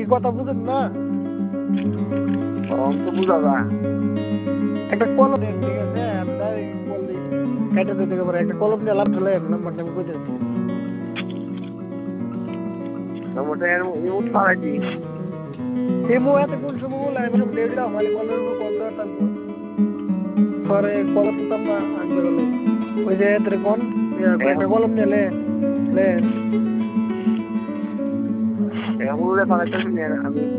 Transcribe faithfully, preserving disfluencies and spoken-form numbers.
কথা বুঝেন না কম তো বুঝা যায় একটা কলম দেন ঠিক আছে আমি ডাইরেক্ট বললি কেটে দিতে পারে একটা কলম দিয়ে লাভ চলে নাম্বারটা আমি বুঝে দিই নম্বরটা ইমোট পাঠাইছি ইমো এত কোন সময় বলে আমি সব দিয়ে দিলাম খালি কলের উপর কল দেওয়া থাকবো পরে কলম দিতাম না আমি বেরোলে ওই যে এদের কোন একটা কলম নিলে লে এখন পাঠাইতেছি আমি